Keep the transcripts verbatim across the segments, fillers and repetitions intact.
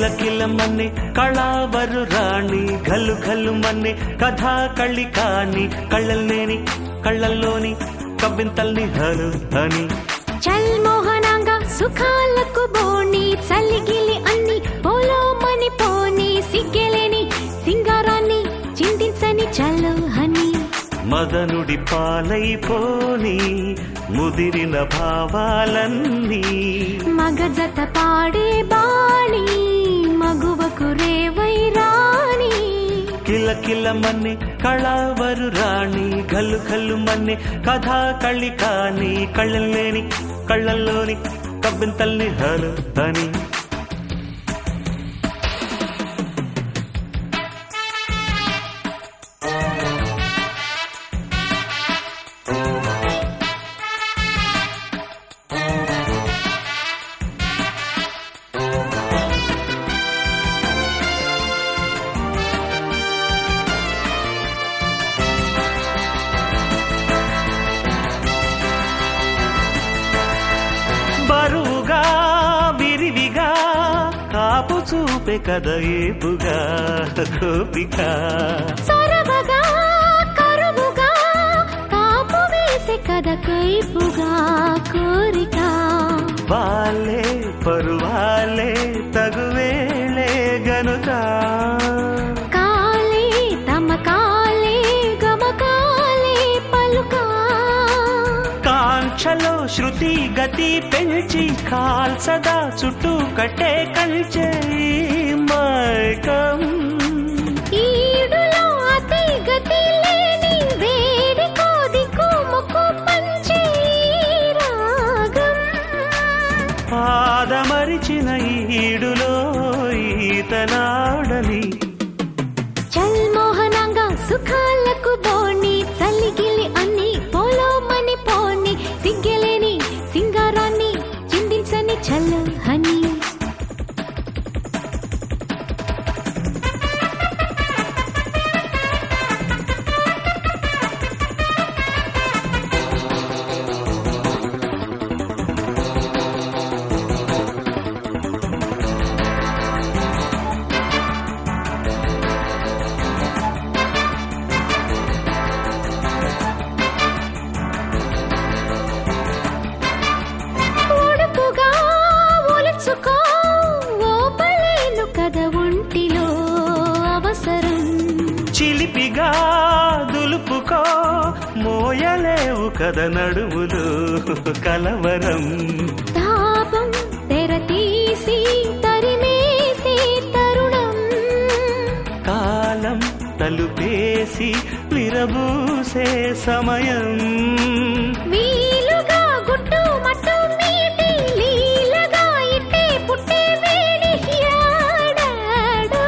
కిల కిల మన్నే కళావరు రాణి గల్లు గల్లు మన్నే కథా కళ్ళి కాని కళ్ళల్లేని కళ్ళల్లోని కవ్వింతల్ని హరు అని చల్ మోహనాంగా సుఖాలకు బోణి చల్లిగిలి అన్ని పోలో మని పోని సిగ్గెలేని సింగారాన్ని చింతించని చల్లు హని మదనుడి పాలైపోని ముదిరిన భావాలన్నీ మగజత పాడే బాణి మగువకు రేవై రాణి కిల కిల మన్నే కళావరు రాణి గల్లు గల్లు మన్నే కథా కళ్ళి కాని కళ్ళల్లేని కళ్ళల్లోని కవ్వింతల్ని హలు అని బరువుగా విరివిగా కాపు చూపే కథ ఏపుగా కోపిక సొరవగా కరువుగా కాపు వేసే కథ కైపుగా కోరిక వాలే పరువాలే తగువేళే గనుక కాలే తమ కాలే గమకాలే పలుక కాంక్షలో శృతి గతి పెంచి కాల్సదా చుట్టూ కట్టే కంచే మైకం ఈడులో అతి గతి లేని వేడి కోదికు ముక్కు పంచే రాగం పాదమరిచిన ఈడులో ఈతనాడని చల్ మోహనంగా సుఖాలకు బోణి చల్లిగిలి అన్ని పోలో మని పోని సిగ్గెలేని సింగారాన్ని చిందించని చల్లు హని ఒడుపుగా ఒలుచుకో ఓపలేను కథ ఒంటిలో అవసరం చిలిపిగా దులుపుకో మోయలేవు కథ నడుములు కలవరం తాపం తెర తీసి తరిమేసే తరుణం కాలం తలుపేసి విరబూసే సమయం వీలుగా గుట్టు మట్టు మీటి లీలగా ఇట్టే పుట్టే వేడి యాడాడో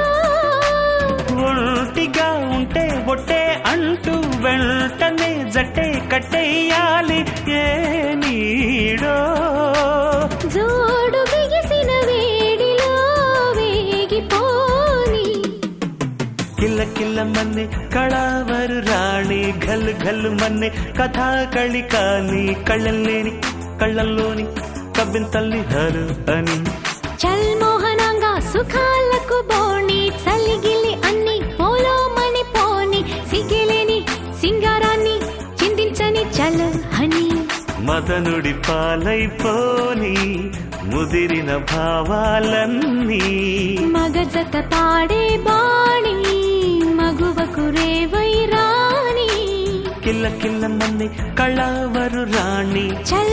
ఒంటిగా ఉంటే బొట్టే అంటూ వెంటనే జట్టే కట్టేయాలి ఏ నీడో జోడు బిగిసిన వేడిలో వేగిపోని కిల్ల కిల్ల మన్నే కళావరు రాణి గల్లు గల్లు మన్నే కథా కళి కాని కళ్ళల్లేని కళ్ళల్లోని కవ్వింతల్ని హరు అని చల్ మోహనంగా సుఖాలకు బోణి చల్లిగిలి అన్ని పోలో మని పోని సిగ్గిలేని సింగారాన్ని చిందించని చల్ హని మదనుడి పాలైపోని ముదిరిన భావాలన్నీ మగజత పాడే బాణి మగువకు రేవై రాణి కిల్ల కిల్ల మన్నే కళావరు రాణి చల్